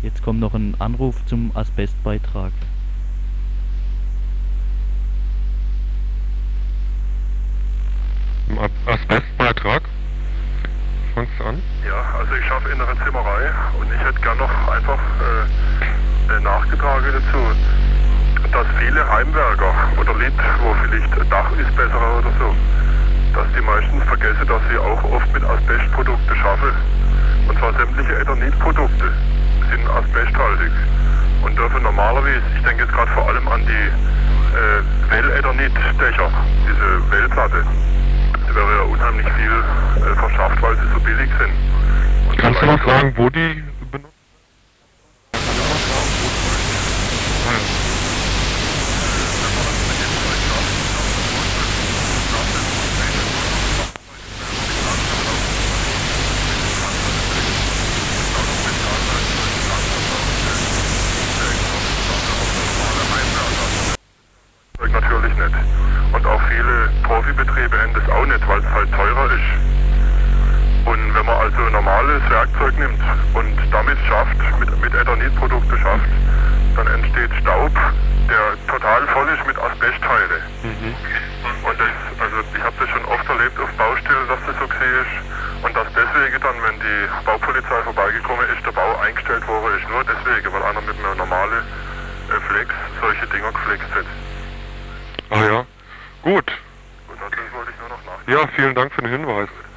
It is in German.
Jetzt kommt noch ein Anruf zum Asbestbeitrag. Im Asbestbeitrag? Fangst du an? Ja, also ich schaffe innere Zimmerei und ich hätte gern noch einfach eine Nachgetrage dazu, dass viele Heimwerker oder Leute, wo vielleicht ein Dach ist besser oder so, dass die meistens vergessen, dass sie auch oft mit Asbestprodukten schaffen. Und zwar sämtliche Eternitprodukte sind asbesthaltig und dürfen normalerweise, ich denke jetzt gerade vor allem an die Well-Eternit-Dächer, diese Wellplatte, die wäre ja unheimlich viel verschafft, weil sie so billig sind. Und Kannst du noch sagen, wo die benutzt? Natürlich nicht. Und auch viele Profibetriebe haben das auch nicht, weil es halt teurer ist. Und wenn man also normales Werkzeug nimmt und damit schafft, mit Eternitprodukten schafft, dann entsteht Staub, der total voll ist mit Asbestteilen. Und das, also ich habe das schon oft erlebt auf Baustellen, dass das so ist. Und dass deswegen dann, wenn die Baupolizei vorbeigekommen ist, der Bau eingestellt worden ist. Nur deswegen, weil einer mit einem normalen Flex solche Dinger geflext hat. Ah ja, gut. Gut, also das wollte ich nur noch nachdenken. Ja, vielen Dank für den Hinweis.